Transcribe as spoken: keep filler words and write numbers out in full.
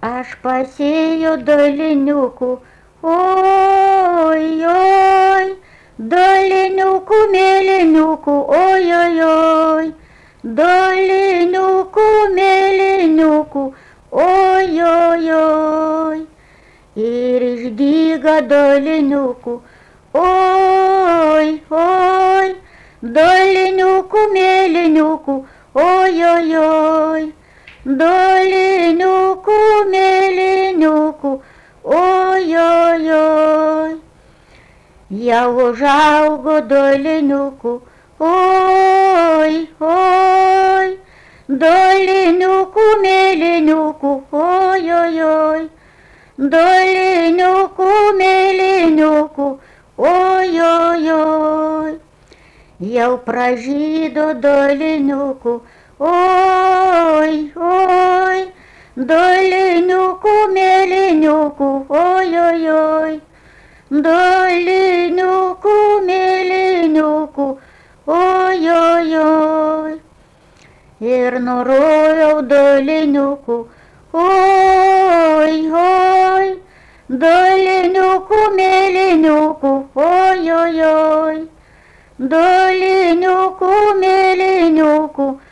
Aš pasėjau daliniukų, oi, oi, daliniukų, mėlyniukų, oi, oi, oi, daliniukų, mėlyniukų, oi, oi, oi. Ir išdyga daliniukų, oi, oi, daliniukų, mėlyniukų, oi, oi, oi, daliniukų, mėlyniukų, oi, oi, oi. Jau užaugo daliniukų, oi, oi, daliniukų, mėlyniukų, oi, oi, oi, daliniukų, mėlyniukų, oi, oi, oi. Jau pražydo daliniukų, oi, oi, daliniukų, mėlyniukų, oi, oi, oi, daliniukų, mėlyniukų, oi, oi, oi. Ir norojau daliniukų, oi, oi, daliniukų, mėlyniukų, oi, oi, oi, daliniukų, mėlyniukų,